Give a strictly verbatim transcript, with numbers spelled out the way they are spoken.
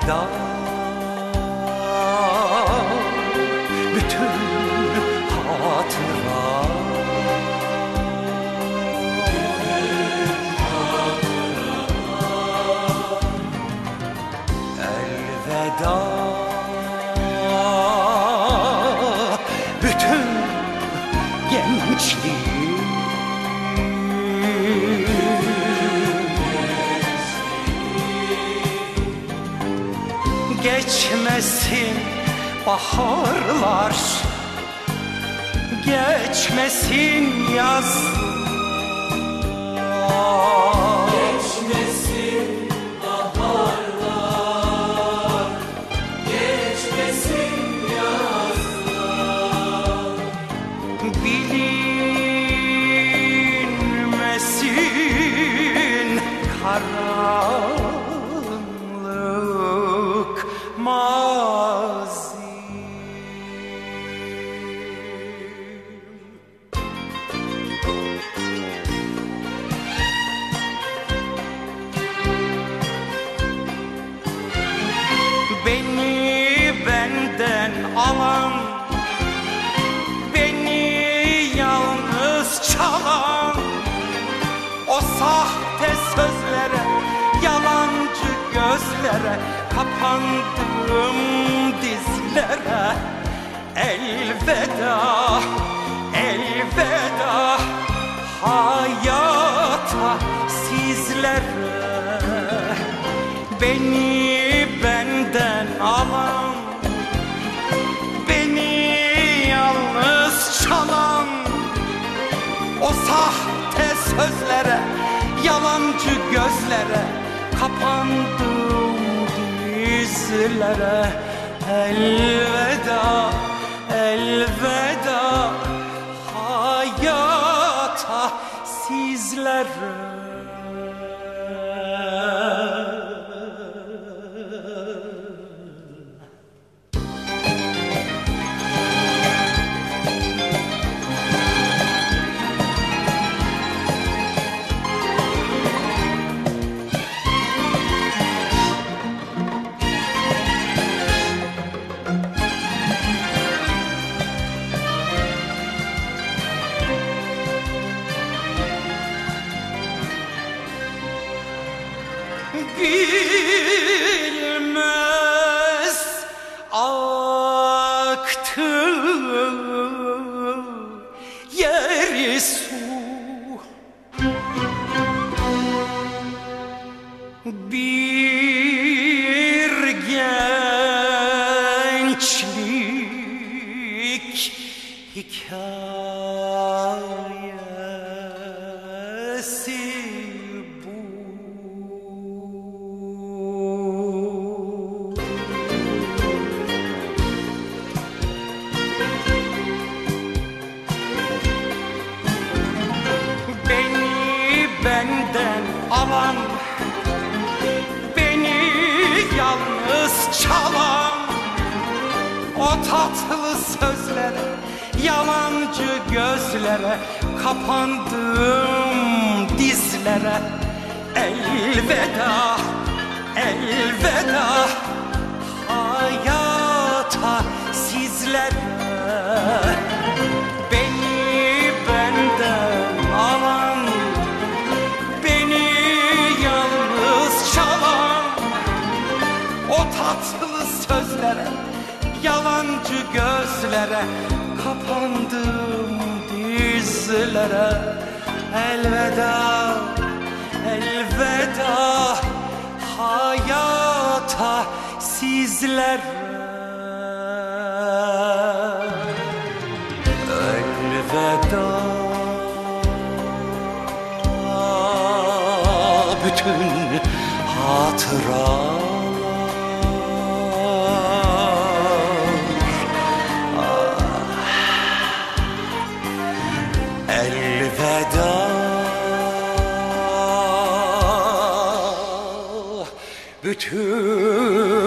elveda bütün hatıra. Elveda bütün gençliğim. Geçmesin baharlar, geçmesin yazlar, geçmesin baharlar, geçmesin yazlar, bilinmesin karanlık mazi. Beni benden alan, beni yalnız çalan, o sahte sözlere, yalancı gözlere, kapandığım dizlere elveda, elveda hayata, sizlere. Beni benden alan, beni yalnız çalan, o sahte sözlere, yalancı gözlere, kapandığım dizlere elveda, elveda hayata, sizlere. Bilmez aktı yeri su, bir gençlik hikayesi. Benden alan, beni yalnız çalan, o tatlı sözlere, yalancı gözlere, kapandığım dizlere elveda, elveda hayata, sizlere. Beni benden alan, o tatlı sözlere, yalancı gözlere, kapandığım dizlere elveda, elveda hayata, sizlere. Elveda bütün hatıra. Elveda bütün